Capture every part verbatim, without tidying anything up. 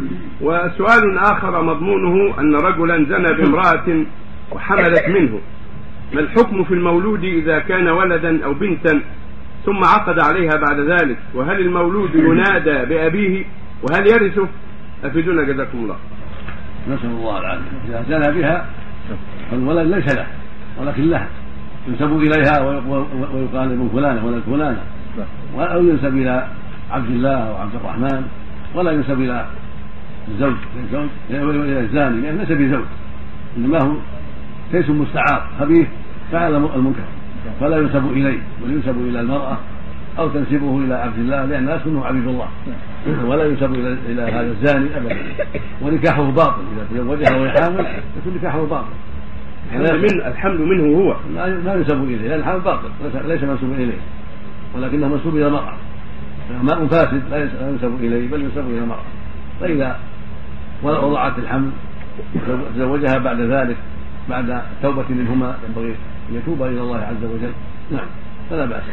وسؤال آخر مضمونه أن رجلا زنى بامرأة وحملت منه، ما الحكم في المولود إذا كان ولدا أو بنتا ثم عقد عليها بعد ذلك؟ وهل المولود ينادى بأبيه؟ وهل يرثه؟ أفيدونا جزاكم الله. نسأل الله العافية. إذا زنى بها فالولد ليس له ولكن لها، ينسب إليها ويقال من فلانة ولد فلانة، أو ينسب إلى عبد الله أو عبد الرحمن، ولا ينسب إلى الزوج إلى الزاني لأن نسب زوج، إنما هو كيس مستعار خبيث فعل المنكر، فلا ينسب إليه بل ينسب إلى المرأة أو تنسبه إلى عبد الله لأن أصله عبد الله، ولا ينسب إلى هذا الزاني أبدا، ونكاحه باطل. إذا تزوجها وهي حامل يكون نكاحه باطل. من الحمل منه هو لا ينسب إليه لأن الحمل باطل ليس منسوب إليه، ولكنه منسوب إلى المرأة، ماء فاسد لا ينسب إليه بل ينسب إلى المرأة. فإذا وضعت الحمل تزوجها بعد ذلك بعد توبة منهما ينبغي أن يتوب إلى الله عز وجل. نعم فلا بأس.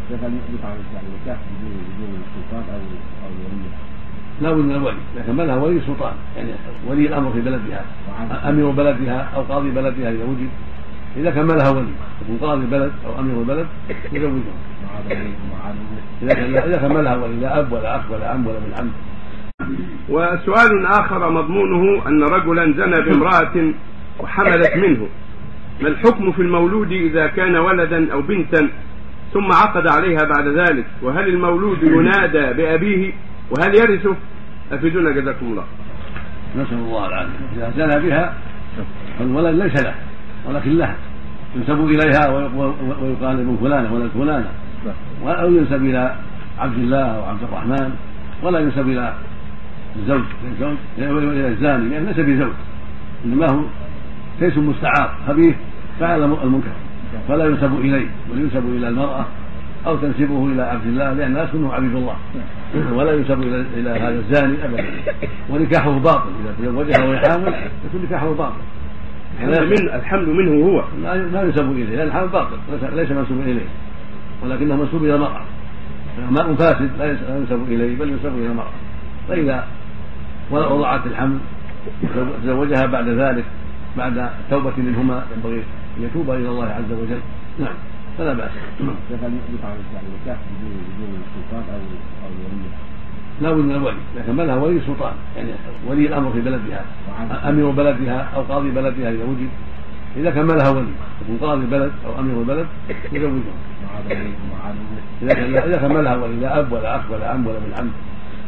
لا بد من الولي، لكن ما لها ولي سلطان، يعني ولي الأمر في بلدها، أمير بلدها أو قاضي بلدها إذا وجد، إذا كان ما لها ولي يكون قاضي البلد أو أمير البلد يزوجها. إذا كان ما لها ولي لا أب ولا أخ ولا عم ولا ابن عم. وسؤال آخر مضمونه أن رجلا زنى بامرأة وحملت منه، ما الحكم في المولود إذا كان ولدا أو بنتا ثم عقد عليها بعد ذلك؟ وهل المولود ينادى بأبيه؟ وهل يرثه؟ أفيدونا جزاكم الله. نسأل الله العافية. إذا زنى بها فالولد ليس له ولكن لها، ينسب إليها ويقال من فلانة ولد فلانة، أو ينسب إلى عبد الله أو عبد الرحمن، ولا ينسب إلى الزوج إلى الزاني لأن نسب زوج، إنما هو كيس مستعار خبيث فعل المنكر، فلا ينسب إليه بل ينسب إلى المرأة أو تنسبه إلى عبد الله لأن أصله عبد الله، ولا ينسب إلى هذا الزاني أبدا، ونكاحه باطل. إذا تزوجها وهي حامل يكون نكاحه باطل. من الحمل منه هو لا ينسب إليه لأن الحمل باطل ليس منسوب إليه، ولكنه منسوب إلى المرأة، ماء فاسد لا ينسب إليه بل ينسب إلى المرأة. فإذا وضعت الحمل تزوجها بعد ذلك بعد توبة منهما ينبغي أن يتوب إلى الله عز وجل. نعم فلا بأس. لا بد من الولي، لكن ما لها ولي سلطان، يعني ولي الأمر في بلدها، أمير بلدها أو قاضي بلدها إذا وجد، إذا كان ما لها ولي يكون قاضي البلد أو أمير البلد يزوجها. إذا كان ما لها ولي لا أب ولا أخ ولا عم ولا ابن عم.